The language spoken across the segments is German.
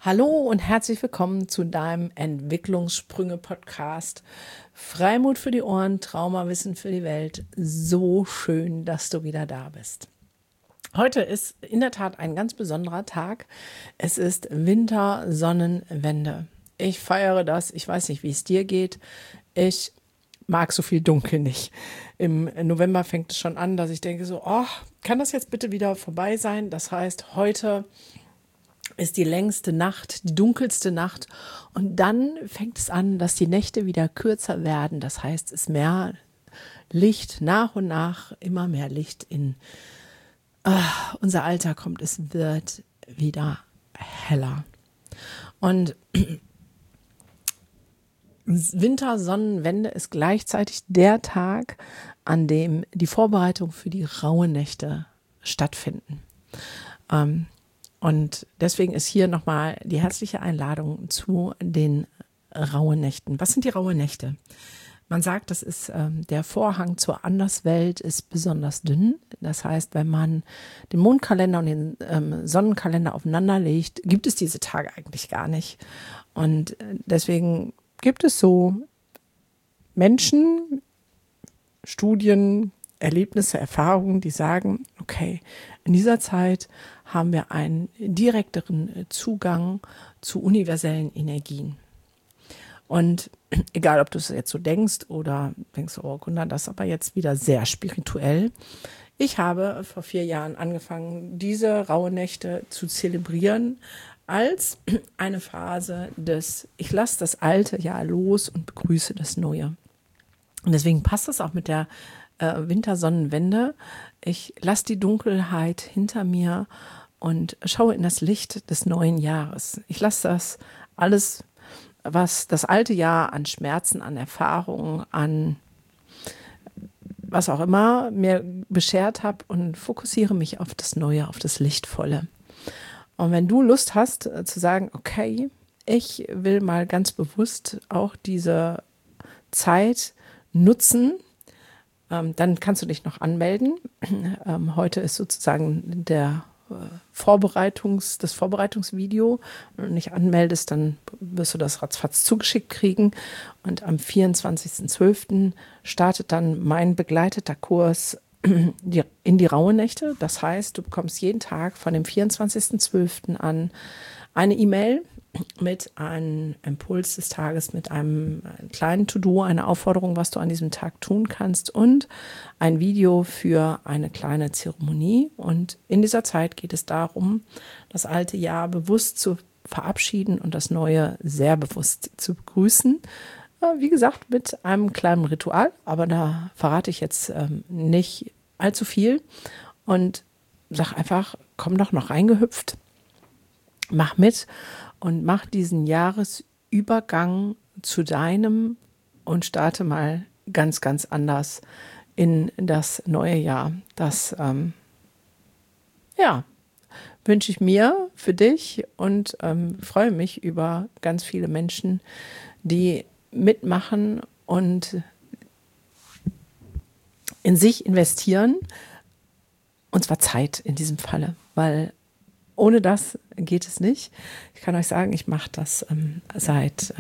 Hallo und herzlich willkommen zu deinem Entwicklungssprünge-Podcast. Freimut für die Ohren, Traumawissen für die Welt. So schön, dass du wieder da bist. Heute ist in der Tat ein ganz besonderer Tag. Es ist Wintersonnenwende. Ich feiere das. Ich weiß nicht, wie es dir geht. Ich mag so viel Dunkel nicht. Im November fängt es schon an, dass ich denke so, oh, kann das jetzt bitte wieder vorbei sein? Das heißt, heute ist die längste Nacht, die dunkelste Nacht. Und dann fängt es an, dass die Nächte wieder kürzer werden. Das heißt, es ist mehr Licht, nach und nach immer mehr Licht in unser Alter kommt. Es wird wieder heller. Und Wintersonnenwende ist gleichzeitig der Tag, an dem die Vorbereitungen für die rauen Nächte stattfinden. Und deswegen ist hier nochmal die herzliche Einladung zu den rauen Nächten. Was sind die rauen Nächte? Man sagt, das ist der Vorhang zur Anderswelt ist besonders dünn. Das heißt, wenn man den Mondkalender und den Sonnenkalender aufeinander legt, gibt es diese Tage eigentlich gar nicht. Und deswegen gibt es so Menschen, Studien, Erlebnisse, Erfahrungen, die sagen, okay, in dieser Zeit haben wir einen direkteren Zugang zu universellen Energien. Und egal, ob du es jetzt so denkst oder denkst, oh Gunnar, das ist aber jetzt wieder sehr spirituell. Ich habe vor 4 Jahren angefangen, diese rauen Nächte zu zelebrieren als eine Phase des, ich lasse das alte Jahr los und begrüße das Neue. Und deswegen passt das auch mit der Wintersonnenwende. Ich lasse die Dunkelheit hinter mir und schaue in das Licht des neuen Jahres. Ich lasse das alles, was das alte Jahr an Schmerzen, an Erfahrungen, an was auch immer mir beschert habe und fokussiere mich auf das Neue, auf das Lichtvolle. Und wenn du Lust hast zu sagen, okay, ich will mal ganz bewusst auch diese Zeit nutzen, dann kannst du dich noch anmelden. Heute ist sozusagen das Vorbereitungsvideo. Wenn du dich anmeldest, dann wirst du das ratzfatz zugeschickt kriegen. Und am 24.12. startet dann mein begleiteter Kurs in die rauen Nächte. Das heißt, du bekommst jeden Tag von dem 24.12. an eine E-Mail mit einem Impuls des Tages, mit einem kleinen To-Do, eine Aufforderung, was du an diesem Tag tun kannst und ein Video für eine kleine Zeremonie. Und in dieser Zeit geht es darum, das alte Jahr bewusst zu verabschieden und das neue sehr bewusst zu begrüßen. Wie gesagt, mit einem kleinen Ritual, aber da verrate ich jetzt nicht allzu viel und sag einfach, komm doch noch reingehüpft, mach mit und mach diesen Jahresübergang zu deinem und starte mal ganz, ganz anders in das neue Jahr. Das wünsche ich mir für dich und freue mich über ganz viele Menschen, die mitmachen und in sich investieren, und zwar Zeit in diesem Falle, weil ohne das geht es nicht. Ich kann euch sagen, ich mache das seit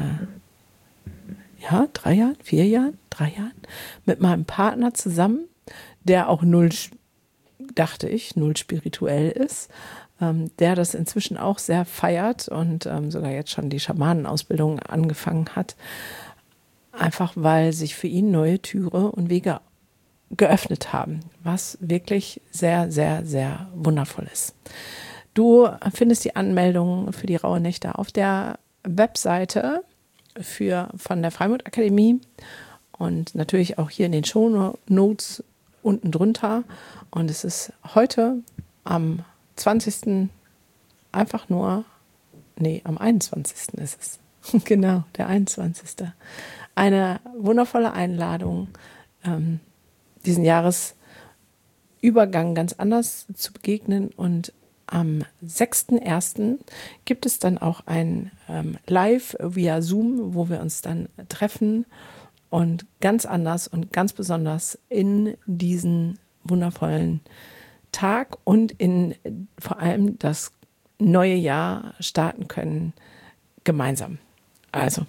3 Jahren, 4 Jahren, 3 Jahren mit meinem Partner zusammen, der auch null spirituell ist, der das inzwischen auch sehr feiert und sogar jetzt schon die Schamanenausbildung angefangen hat, einfach weil sich für ihn neue Türe und Wege geöffnet haben, was wirklich sehr, sehr, sehr wundervoll ist. Du findest die Anmeldung für die rauen Nächte auf der Webseite von der Freimut Akademie und natürlich auch hier in den Shownotes unten drunter. Und es ist heute am 20. am 21. ist es. Genau, der 21. Eine wundervolle Einladung, diesen Jahresübergang ganz anders zu begegnen. Und am 6.1. gibt es dann auch ein Live via Zoom, wo wir uns dann treffen und ganz anders und ganz besonders in diesen wundervollen Tag und in vor allem das neue Jahr starten können, gemeinsam. Also,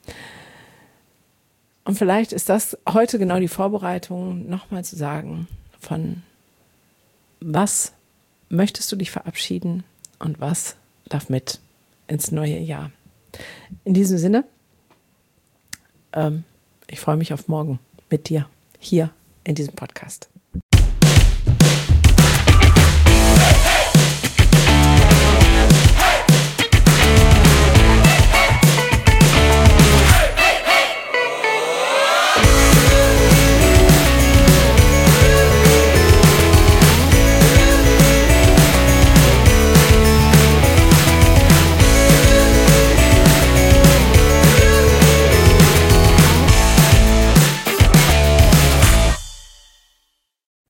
und vielleicht ist das heute genau die Vorbereitung, nochmal zu sagen, von was möchtest du dich verabschieden und was darf mit ins neue Jahr. In diesem Sinne, ich freue mich auf morgen mit dir hier in diesem Podcast.